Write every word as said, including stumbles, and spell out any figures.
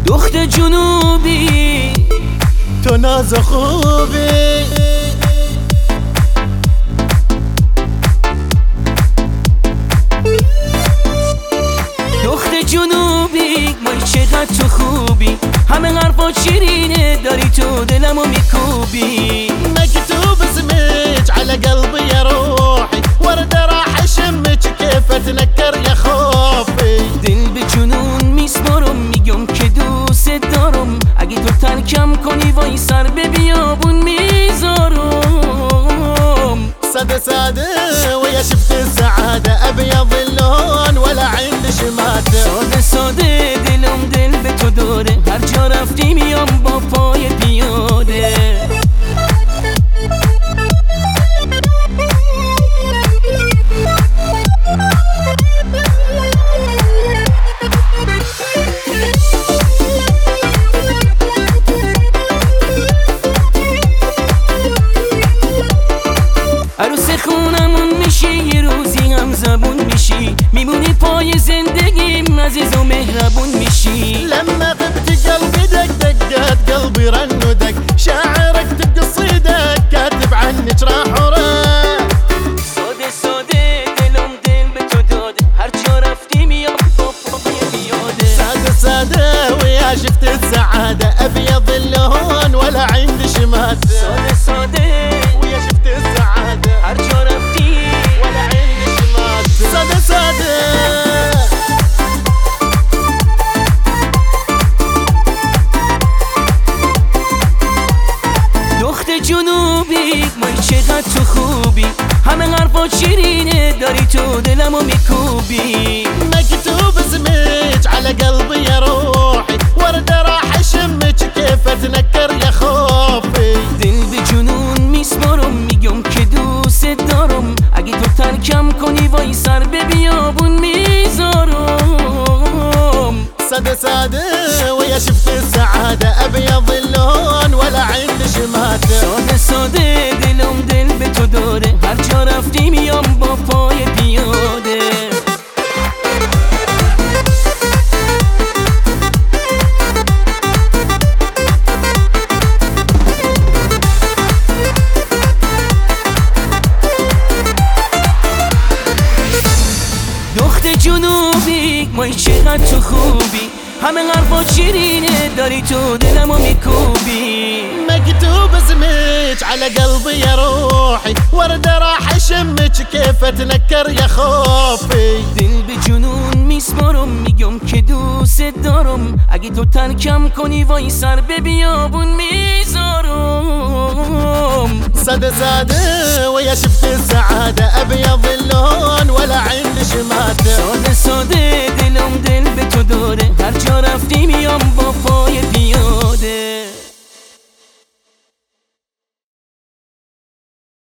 دخت جنوبی تو ناز خوبی، دخت جنوبی وای چقدر تو خوبی، همه حرفا شیرینه داری تو دلمو میکوبی. مكتوب اسمك على قلبي يا روحي، ورد راح اشمك كيف اتنكر يا خوفي. دل به جنون میسپارم میگم که دوست دارم، اگه تو ترکم کنی وای سر به بیابون میذارم. سادة سادة ويا شفت السعادة، ابيض اللون ولا عندي شماتة. ساده ساده دلم دل به تو داره، هر جا رفتی میام با پای پیاده. عروس خونمون میشی، یه روزی هم زبون میشی، میمونی پای زندگیم عزیز و مهربون میشی. لما غبت قلبي دق دقات قلبي رن ودق، شاعرك قصيدك كاتب عنك راح وراح. ساده ساده دلم دل به تو داده، هر جا رفتی میام با پای پیاده. سادة سادة ويا شفت السعادة، ابيض اللون ولا عندي شماتة. ساده ساده ويا شفت السعادة، هر جا رفتی ولا عندي شماتة. سادة سادة دخت جنوبی وای چقدر تو خوبی، همه حرفا شیرینه داری تو دلمو میکوبی. مكتوب اسمك على قلبي يا روحي، ورد راح اشمك كيف اتنكر يا خوفي. دل به جنون میسپارم میگم که دوست دارم، اگه تو ترکم کنی وای سر به بیابون میذارم. سادة سادة ويا شفت السعادة، ابيض اللون ولا عندي شماتة. ساده ساده دلم دل به تو داره، هر جا رفتی میام با پای پیاده. دخت جنوبی وای چقدر تو خوبی، همه حرفا شیرینه داری تو دلمو میکوبی. مكتوب اسمك على قلبي يا روحي، ورد راح اشمك كيف اتنكر يا خوفي. دل به جنون میسپارم میگم که دوست دارم، اگه تو ترکم کنی وای سر به بیابون میذارم. سادة سادة ويا شفت السعادة، ابيض